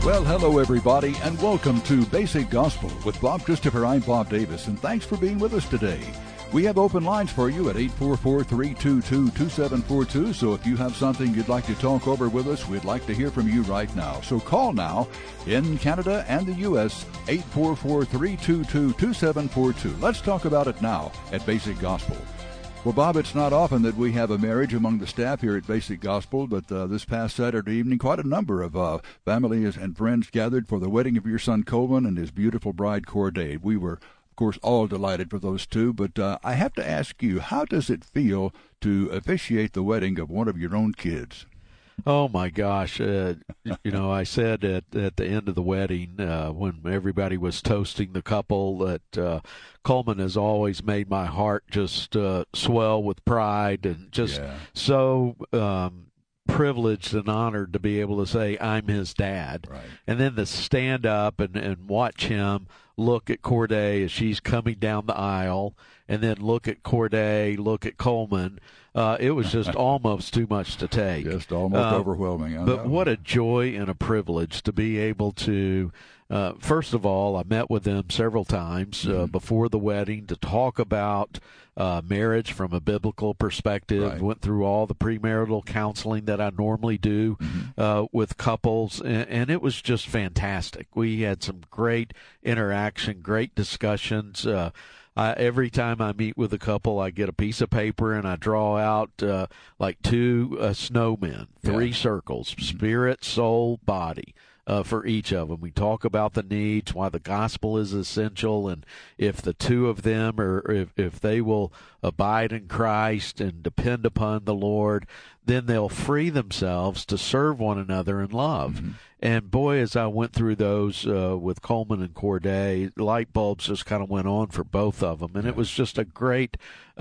Well, hello, everybody, and welcome to Basic Gospel with Bob Christopher. I'm Bob Davis, and thanks for being with us today. We have open lines for you at 844-322-2742, so if you have something you'd like to talk over with us, we'd like to hear from you right now. So call now in Canada and the U.S., 844-322-2742. Let's talk about it now at Basic Gospel. Well, Bob, it's not often that we have a marriage among the staff here at Basic Gospel, but this past Saturday evening, quite a number of families and friends gathered for the wedding of your son Coleman and his beautiful bride Corday. We were, of course, all delighted for those two, but I have to ask you, how does it feel to officiate the wedding of one of your own kids? Oh, my gosh. I said at the end of the wedding, when everybody was toasting the couple, that Coleman has always made my heart just swell with pride and just so privileged and honored to be able to say I'm his dad. Right. And then to stand up and watch him look at Corday as she's coming down the aisle, and then look at Corday, look at Coleman. It was just almost too much to take. Just almost overwhelming. But what a joy and a privilege to be able to, first of all, I met with them several times before the wedding to talk about marriage from a biblical perspective. Right. Went through all the premarital counseling that I normally do with couples, and it was just fantastic. We had some great interaction, great discussions. Every time I meet with a couple, I get a piece of paper and I draw out like two snowmen, three circles, spirit, soul, body. For each of them. We talk about the needs, why the gospel is essential, and if the two of them, or if they will abide in Christ and depend upon the Lord, then they'll free themselves to serve one another in love. And boy, as I went through those with Coleman and Corday, light bulbs just kind of went on for both of them. And it was just a great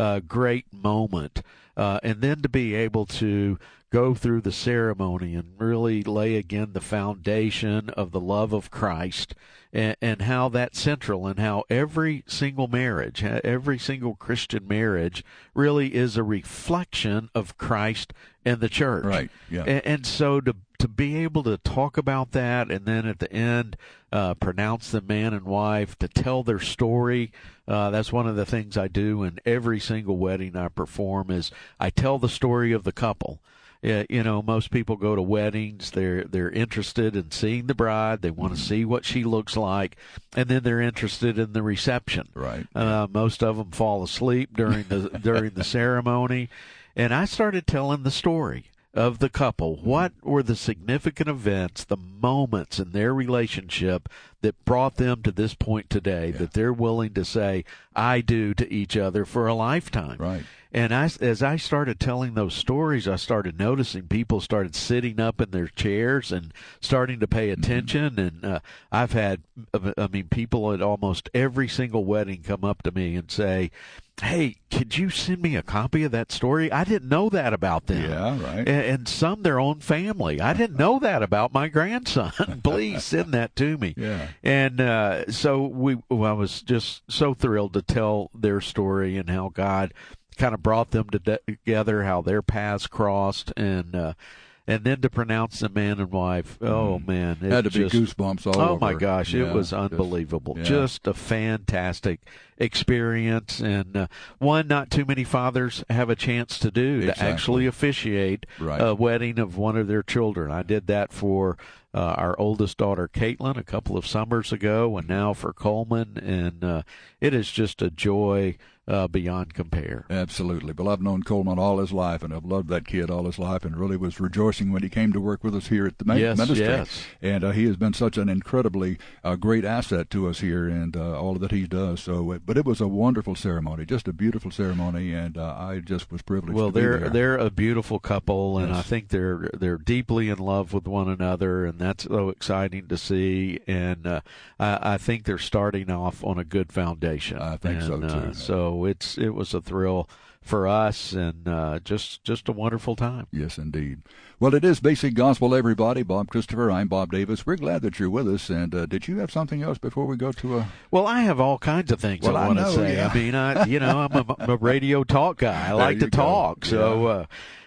moment. And then to be able to go through the ceremony and really lay again the foundation of the love of Christ and how that's central, and how every single marriage, every single Christian marriage really is a reflection of Christ and the church. Right, yeah. And so to be able to talk about that, and then at the end pronounce them man and wife, to tell their story. That's one of the things I do in every single wedding I perform, is I tell the story of the couple. Most people go to weddings, they're interested in seeing the bride, they want to see what she looks like, and then they're interested in the reception. Right. Most of them fall asleep during the ceremony, and I started telling the story of the couple. What were the significant events, the moments in their relationship that brought them to this point today, that they're willing to say, I do, to each other for a lifetime. Right. And as I started telling those stories, I started noticing people started sitting up in their chairs and starting to pay attention. And I've had, people at almost every single wedding come up to me and say, hey, could you send me a copy of that story? I didn't know that about them. Yeah, right. And some their own family. I didn't know that about my grandson. Please send that to me. Yeah. And so I was just so thrilled to tell their story and how God kind of brought them together, how their paths crossed, and then to pronounce them man and wife. Oh man, it had to be goosebumps all over. Oh my gosh, it was unbelievable. Just a fantastic experience, and one not too many fathers have a chance to do, to actually officiate a wedding of one of their children. I did that for our oldest daughter, Caitlin, a couple of summers ago, and now for Coleman, and it is just a joy beyond compare. Absolutely. Well, I've known Coleman all his life, and I've loved that kid all his life, and really was rejoicing when he came to work with us here at the ministry. Yes. And he has been such an incredibly great asset to us here, and all that he does. So, but it was a wonderful ceremony, just a beautiful ceremony, and I just was privileged to be there. They're a beautiful couple, and I think they're deeply in love with one another, and that's so exciting to see. And I think they're starting off on a good foundation. I think so too. So it was a thrill for us, and just a wonderful time. Yes, indeed. Well, it is Basic Gospel, everybody. Bob Christopher, I'm Bob Davis. We're glad that you're with us. And did you have something else before we go to a... Well, I have all kinds of things I want to say. Yeah. I mean, I'm a radio talk guy. I like to talk. So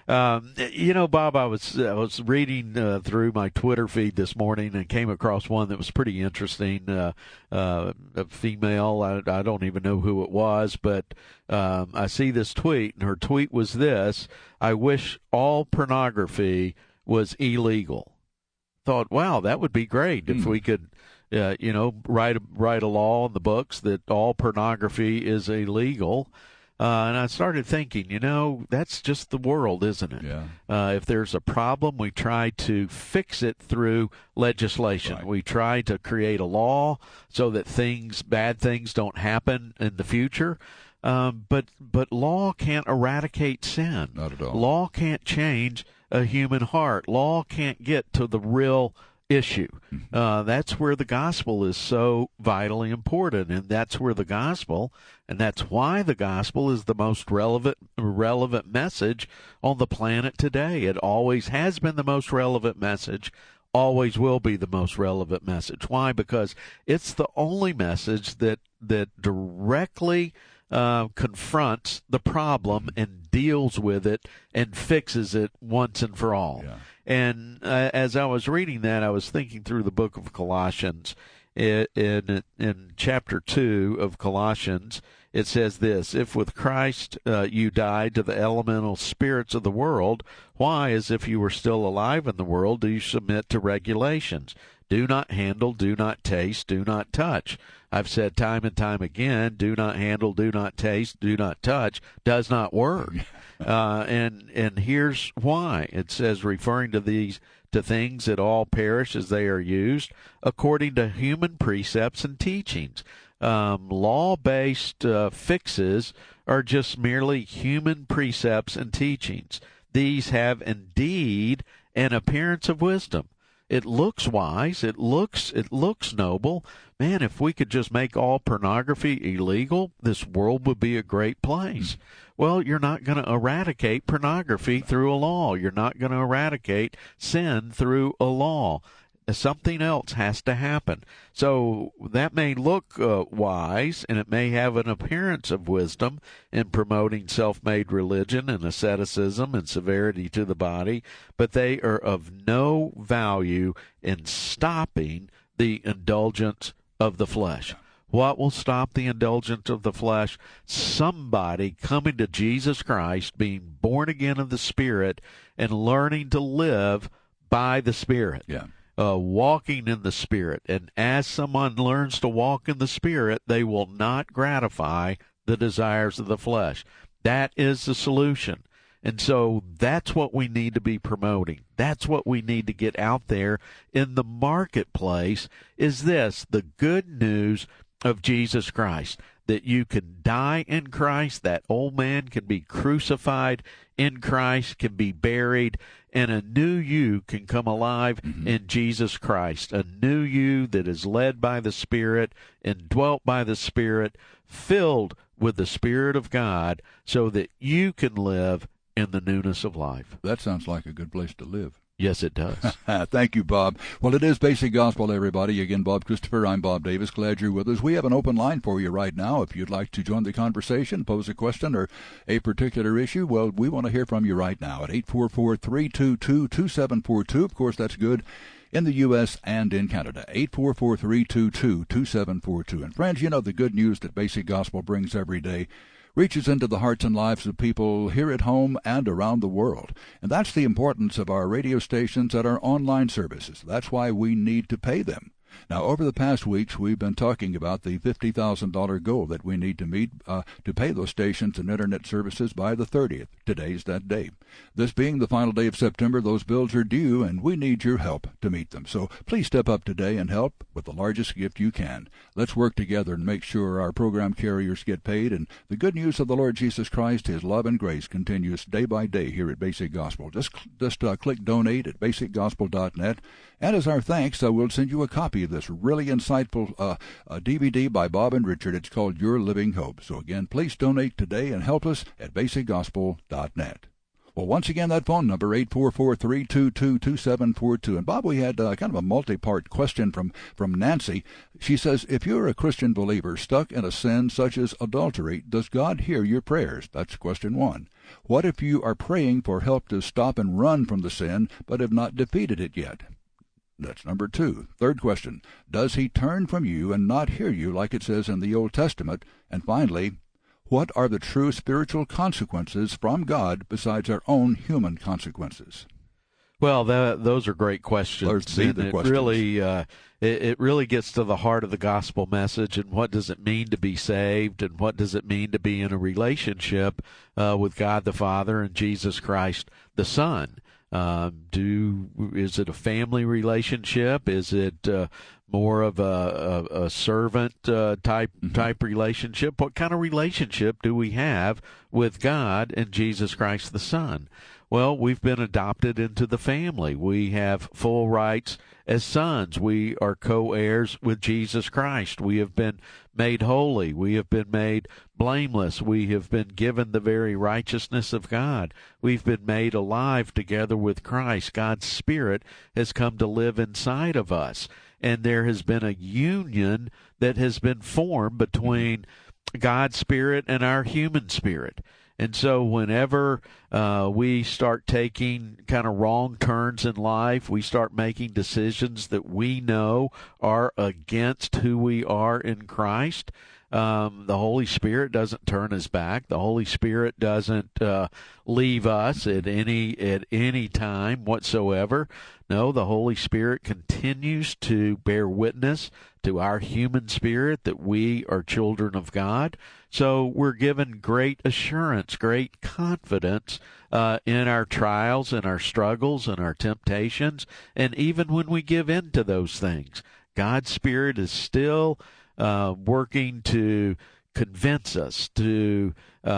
Bob, I was reading through my Twitter feed this morning and came across one that was pretty interesting. A female, I don't even know who it was, but I see this tweet, and her tweet was this: "I wish all pornography was illegal." Thought, wow, that would be great if we could, write a law in the books that all pornography is illegal. And I started thinking, that's just the world, isn't it? Yeah. If there's a problem, we try to fix it through legislation. Right. We try to create a law so that bad things don't happen in the future. But law can't eradicate sin. Not at all. Law can't change a human heart. Law can't get to the real issue. That's where the gospel is so vitally important, and that's why the gospel is the most relevant message on the planet today. It always has been the most relevant message, always will be the most relevant message. Why? Because it's the only message that directly confronts the problem and deals with it and fixes it once and for all. Yeah. And as I was reading that, I was thinking through the book of Colossians. In chapter 2 of Colossians, it says this: "If with Christ you died to the elemental spirits of the world, why, as if you were still alive in the world, do you submit to regulations? Do not handle, do not taste, do not touch." I've said time and time again, do not handle, do not taste, do not touch does not work. And here's why. It says, referring to things that all perish as they are used, according to human precepts and teachings. Law-based fixes are just merely human precepts and teachings. These have indeed an appearance of wisdom. It looks wise. It looks noble. Man, if we could just make all pornography illegal, this world would be a great place. Well, you're not going to eradicate pornography through a law. You're not going to eradicate sin through a law. Something else has to happen. So that may look wise, and it may have an appearance of wisdom in promoting self-made religion and asceticism and severity to the body, but they are of no value in stopping the indulgence of the flesh. What will stop the indulgence of the flesh? Somebody coming to Jesus Christ, being born again of the Spirit, and learning to live by the Spirit. Yeah. Walking in the Spirit. And as someone learns to walk in the Spirit, they will not gratify the desires of the flesh. That is the solution. And so that's what we need to be promoting. That's what we need to get out there in the marketplace, is this: the good news of Jesus Christ, that you can die in Christ, that old man can be crucified in Christ, can be buried, and a new you can come alive in Jesus Christ, a new you that is led by the Spirit, indwelt by the Spirit, filled with the Spirit of God, so that you can live in the newness of life. That sounds like a good place to live. Yes, it does. Thank you, Bob. Well, it is Basic Gospel, everybody. Again, Bob Christopher, I'm Bob Davis. Glad you're with us. We have an open line for you right now. If you'd like to join the conversation, pose a question or a particular issue, well, we want to hear from you right now at 844-322-2742. Of course, that's good in the U.S. and in Canada. 844-322-2742. And friends, the good news that Basic Gospel brings every day reaches into the hearts and lives of people here at home and around the world. And that's the importance of our radio stations and our online services. That's why we need to pay them. Now, over the past weeks, we've been talking about the $50,000 goal that we need to meet to pay those stations and Internet services by the 30th. Today's that day. This being the final day of September, those bills are due, and we need your help to meet them. So please step up today and help with the largest gift you can. Let's work together and make sure our program carriers get paid, and the good news of the Lord Jesus Christ, His love and grace, continues day by day here at Basic Gospel. Just click donate at basicgospel.net, and as our thanks, we'll send you a copy of this really insightful DVD by Bob and Richard. It's called Your Living Hope. So again, please donate today and help us at basicgospel.net. Well, once again, that phone number, 844-322-2742. And, Bob, we had kind of a multi-part question from Nancy. She says, if you're a Christian believer stuck in a sin such as adultery, does God hear your prayers? That's question one. What if you are praying for help to stop and run from the sin, but have not defeated it yet? That's number two. Third question, does he turn from you and not hear you like it says in the Old Testament? And finally, what are the true spiritual consequences from God besides our own human consequences? Well, those are great questions. It really gets to the heart of the gospel message, and what does it mean to be saved, and what does it mean to be in a relationship with God the Father and Jesus Christ the Son. Is it a family relationship? Is it more of a servant type relationship? What kind of relationship do we have with God and Jesus Christ the Son? Well, we've been adopted into the family. We have full rights as sons. We are co-heirs with Jesus Christ. We have been made holy. We have been made blameless. We have been given the very righteousness of God. We've been made alive together with Christ. God's Spirit has come to live inside of us. And there has been a union that has been formed between God's Spirit and our human spirit. And so whenever we start taking kind of wrong turns in life, we start making decisions that we know are against who we are in Christ, the Holy Spirit doesn't turn his back. The Holy Spirit doesn't leave us at any time whatsoever. No, the Holy Spirit continues to bear witness to our human spirit that we are children of God. So we're given great assurance, great confidence in our trials and our struggles and our temptations. And even when we give in to those things, God's Spirit is still working to convince us, to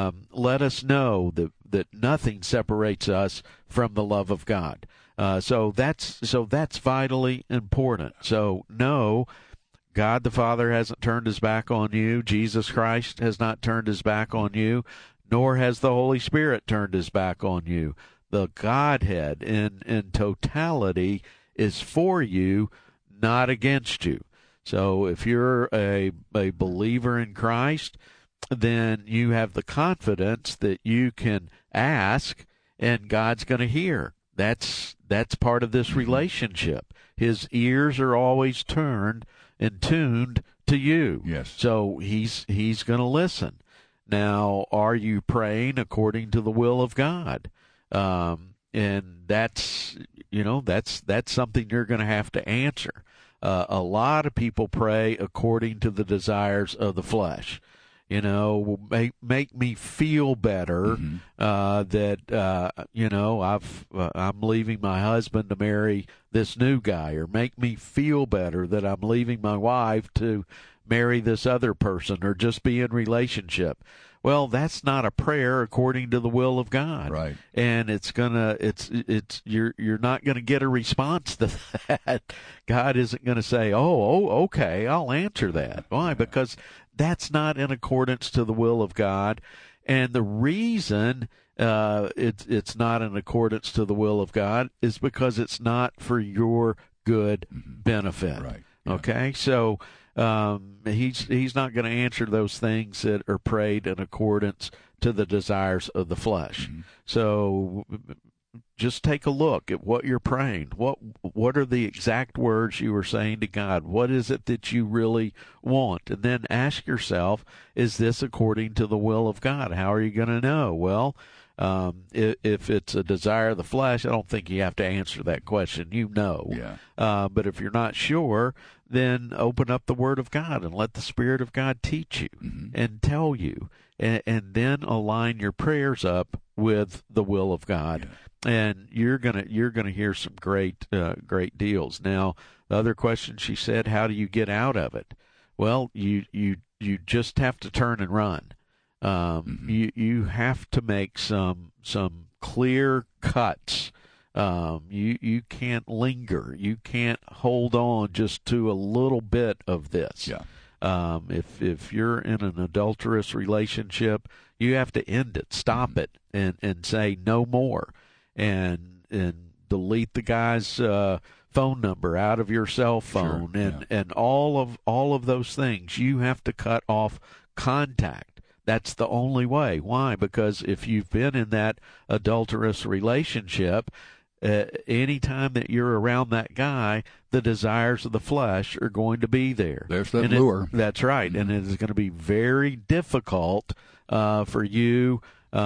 let us know that nothing separates us from the love of God. So that's vitally important. So no, God the Father hasn't turned his back on you. Jesus Christ has not turned his back on you, nor has the Holy Spirit turned his back on you. The Godhead in totality is for you, not against you. So if you're a believer in Christ, then you have the confidence that you can ask and God's going to hear. That's part of this relationship. His ears are always turned and tuned to you. Yes. So he's going to listen. Now, are you praying according to the will of God? And that's something you're going to have to answer. A lot of people pray according to the desires of the flesh. Make me feel better that I'm leaving my husband to marry this new guy, or make me feel better that I'm leaving my wife to marry this other person, or just be in relationship. Well, that's not a prayer according to the will of God. Right. And you're not going to get a response to that. God isn't going to say, okay, I'll answer that. Why? Because that's not in accordance to the will of God. And the reason it's not in accordance to the will of God is because it's not for your good benefit. Right. Yeah. Okay? So he's not going to answer those things that are prayed in accordance to the desires of the flesh. So just take a look at what you're praying. What are the exact words you are saying to God? What is it that you really want? And then ask yourself, is this according to the will of God? How are you going to know? Well, if it's a desire of the flesh, I don't think you have to answer that question. You know. Yeah. But if you're not sure, then open up the Word of God and let the Spirit of God teach you and tell you, and then align your prayers up with the will of God. Yeah. And you're gonna hear some great deals. Now, the other question she said, how do you get out of it? Well, you just have to turn and run. You have to make some clear cuts. You can't linger. You can't hold on just to a little bit of this. Yeah. If you're in an adulterous relationship, You have to end it, stop it, and say no more, and delete the guy's phone number out of your cell phone, and all of those things. You have to cut off contact. That's the only way. Why? Because if you've been in that adulterous relationship, any time that you're around that guy, the desires of the flesh are going to be there. There's that lure. That's right. And it is going to be very difficult for you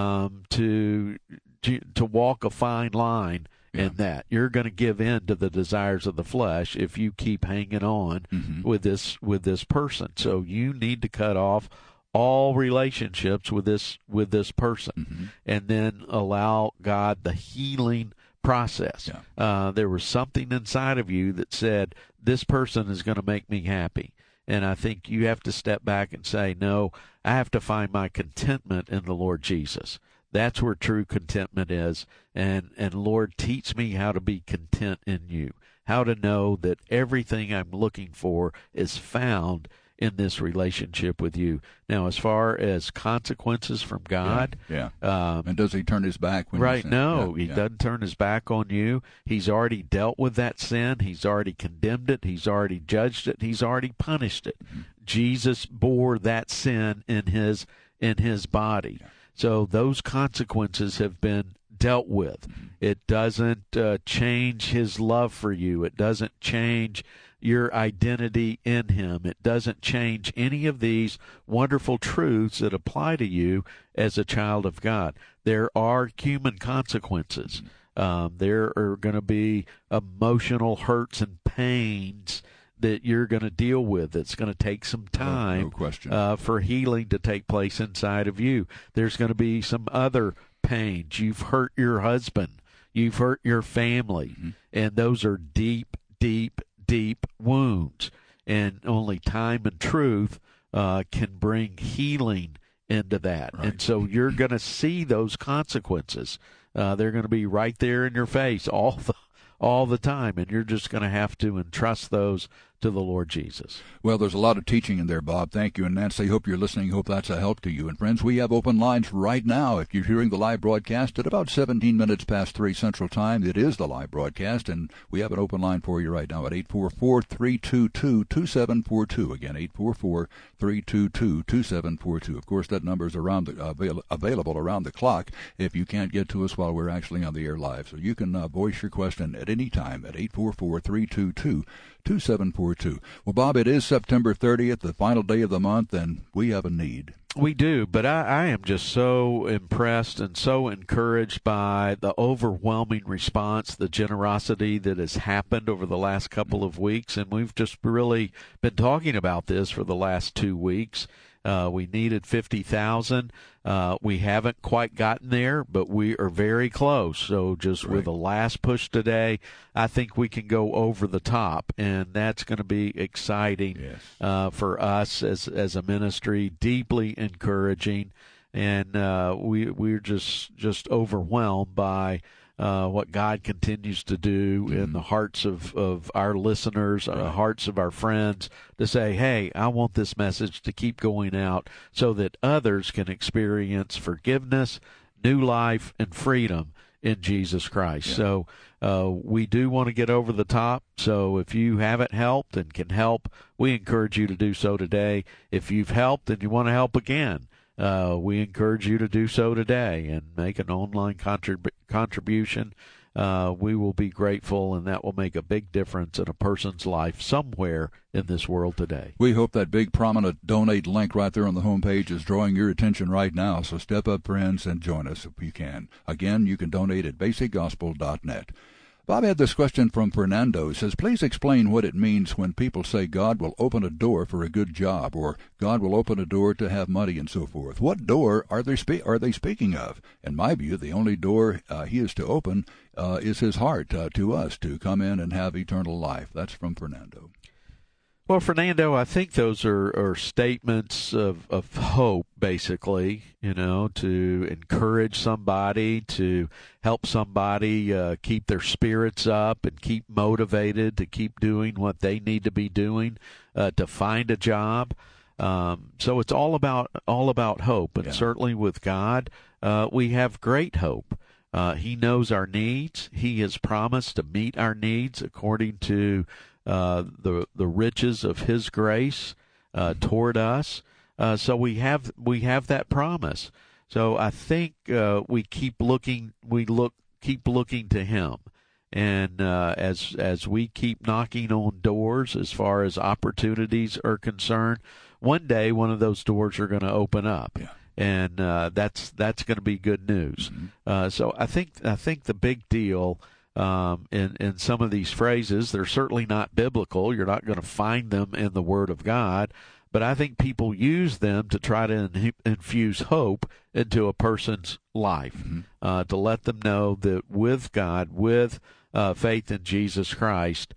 to walk a fine line in that. You're going to give in to the desires of the flesh if you keep hanging on with this person. So you need to cut off all relationships with this person, and then allow God the healing process. There was something inside of you that said, this person is going to make me happy. And I think you have to step back and say, no, I have to find my contentment in the Lord Jesus. That's where true contentment is. And Lord, teach me how to be content in you, how to know that everything I'm looking for is found in this relationship with you. Now, as far as consequences from God, and does he turn his back when right? you sin? No, he doesn't turn his back on you. He's already dealt with that sin. He's already condemned it. He's already judged it. He's already punished it. Jesus bore that sin in his body. So those consequences have been dealt with. It doesn't change his love for you. It doesn't change your identity in him. It doesn't change any of these wonderful truths that apply to you as a child of God. There are human consequences. There are going to be emotional hurts and pains that you're going to deal with. It's going to take some time for healing to take place inside of you. There's going to be some other pains. You've hurt your husband. You've hurt your family. And those are deep, deep, deep wounds. And only time and truth can bring healing into that. Right. And so you're going to see those consequences. They're going to be right there in your face all the time, and you're just going to have to entrust those to the Lord Jesus. Well, there's a lot of teaching in there, Bob. Thank you. And Nancy, hope you're listening. Hope that's a help to you. And friends, we have open lines right now. If you're hearing the live broadcast at about 17 minutes past 3 Central Time, it is the live broadcast, and we have an open line for you right now at 844-322-2742. Again, 844-322-2742. Of course, that number is available around the clock if you can't get to us while we're actually on the air live. So you can voice your question at any time at 844-322-2742. Well, Bob, it is September 30th, the final day of the month, and we have a need. We do, but I am just so impressed and so encouraged by the overwhelming response, the generosity that has happened over the last couple of weeks, and we've just really been talking about this for the last 2 weeks. We needed 50,000. We haven't quite gotten there, but we are very close. So just with the last push today, I think we can go over the top, and that's going to be exciting for us as a ministry, deeply encouraging, and we're just overwhelmed by what God continues to do in the hearts of our listeners, the hearts of our friends, to say, hey, I want this message to keep going out so that others can experience forgiveness, new life, and freedom in Jesus Christ. So we do want to get over the top. So if you haven't helped and can help, we encourage you to do so today. If you've helped and you want to help again, we encourage you to do so today and make an online contribution. We will be grateful, and that will make a big difference in a person's life somewhere in this world today. We hope that big prominent donate link right there on the homepage is drawing your attention right now. So step up, friends, and join us if you can. Again, you can donate at basicgospel.net. Bob had this question from Fernando. He says, please explain what it means when people say God will open a door for a good job, or God will open a door to have money and so forth. What door are they speaking of? In my view, the only door he is to open is his heart to us to come in and have eternal life. That's from Fernando. Well, Fernando, I think those are statements of hope, basically, to encourage somebody, to help somebody keep their spirits up and keep motivated to keep doing what they need to be doing, to find a job. So it's all about hope, and certainly with God, we have great hope. He knows our needs. He has promised to meet our needs according to the riches of His grace toward us. So we have that promise. So I think we keep looking to Him, and as we keep knocking on doors as far as opportunities are concerned, one day one of those doors are going to open up. Yeah. And that's going to be good news. Mm-hmm. So I think the big deal in some of these phrases, they're certainly not biblical. You're not going to find them in the Word of God, but I think people use them to try to infuse hope into a person's life, to let them know that with God, with faith in Jesus Christ,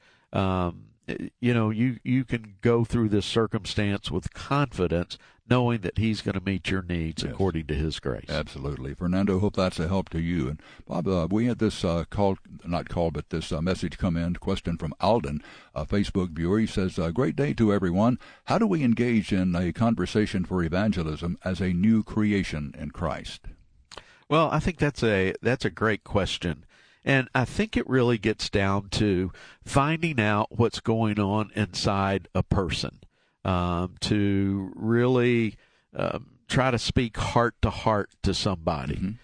you can go through this circumstance with confidence, knowing that He's going to meet your needs according to His grace. Absolutely. Fernando, hope that's a help to you. And Bob, we had this message come in, question from Alden, a Facebook viewer. He says, great day to everyone. How do we engage in a conversation for evangelism as a new creation in Christ? Well, I think that's a great question. And I think it really gets down to finding out what's going on inside a person, to really try to speak heart to heart to somebody.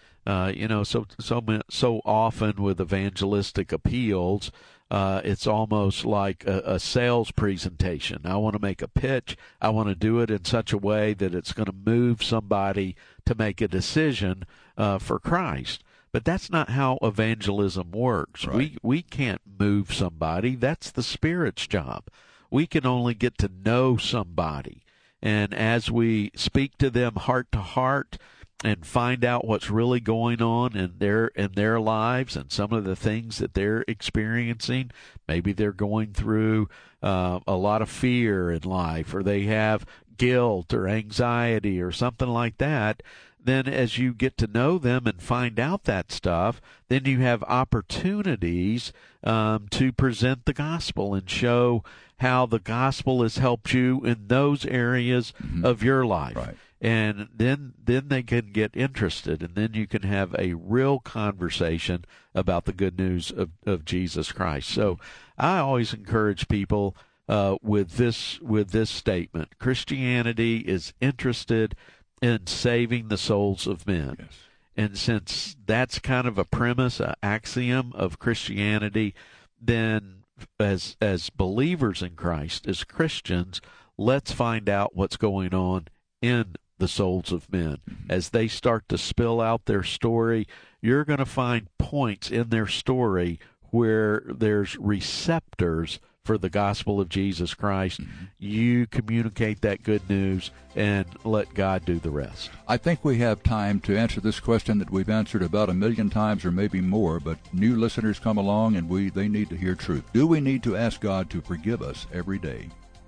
So often with evangelistic appeals, it's almost like a sales presentation. I want to make a pitch. I want to do it in such a way that it's going to move somebody to make a decision for Christ. But that's not how evangelism works. Right. We can't move somebody. That's the Spirit's job. We can only get to know somebody. And as we speak to them heart to heart and find out what's really going on in their lives and some of the things that they're experiencing, maybe they're going through a lot of fear in life, or they have guilt or anxiety or something like that, then as you get to know them and find out that stuff, then you have opportunities to present the gospel and show how the gospel has helped you in those areas of your life. Right. And then they can get interested, and then you can have a real conversation about the good news of Jesus Christ. So I always encourage people with this statement: Christianity is interested in saving the souls of men. Yes. And since that's kind of a premise, an axiom of Christianity, then as believers in Christ, as Christians, let's find out what's going on in the souls of men. As they start to spill out their story, you're going to find points in their story where there's receptors for the gospel of Jesus Christ. You communicate that good news and let God do the rest. I think we have time to answer this question that we've answered about 1 million times or maybe more, but new listeners come along and they need to hear truth. Do we need to ask God to forgive us every day?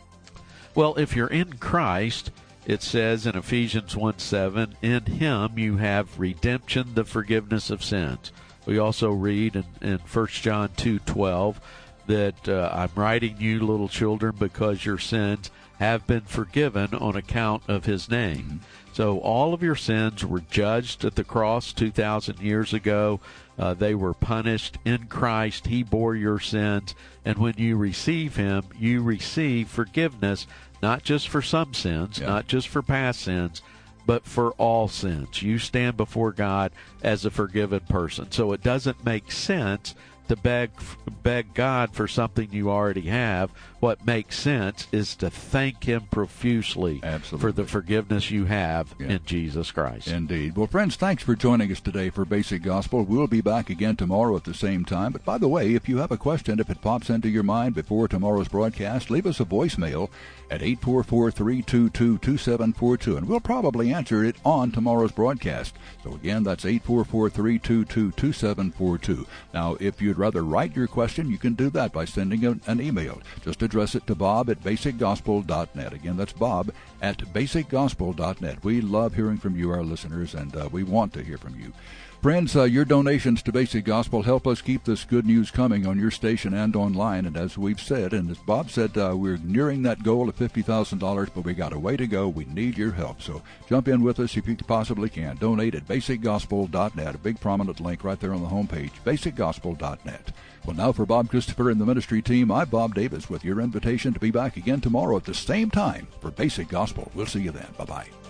Well, if you're in Christ, it says in Ephesians 1:7, in Him you have redemption, the forgiveness of sins. We also read in 1 John 2:12, that I'm writing you, little children, because your sins have been forgiven on account of His name. So all of your sins were judged at the cross 2,000 years ago. They were punished in Christ. He bore your sins. And when you receive Him, you receive forgiveness, not just for some sins, not just for past sins, but for all sins. You stand before God as a forgiven person. So it doesn't make sense to beg God for something you already have. What makes sense is to thank Him profusely for the forgiveness you have in Jesus Christ. Indeed. Well, friends, thanks for joining us today for Basic Gospel. We'll be back again tomorrow at the same time. But by the way, if you have a question, if it pops into your mind before tomorrow's broadcast, leave us a voicemail at 844-322-2742, and we'll probably answer it on tomorrow's broadcast. So again, that's 844-322-2742. Now, if you'd rather write your question, you can do that by sending an email. Just address it to bob@basicgospel.net. Again, that's bob@basicgospel.net. We love hearing from you, our listeners, and we want to hear from you. Friends, your donations to Basic Gospel help us keep this good news coming on your station and online. And as we've said, and as Bob said, we're nearing that goal of $50,000, but we got a way to go. We need your help. So jump in with us if you possibly can. Donate at basicgospel.net, a big prominent link right there on the homepage, basicgospel.net. Well, now for Bob Christopher and the ministry team, I'm Bob Davis with your invitation to be back again tomorrow at the same time for Basic Gospel. We'll see you then. Bye-bye.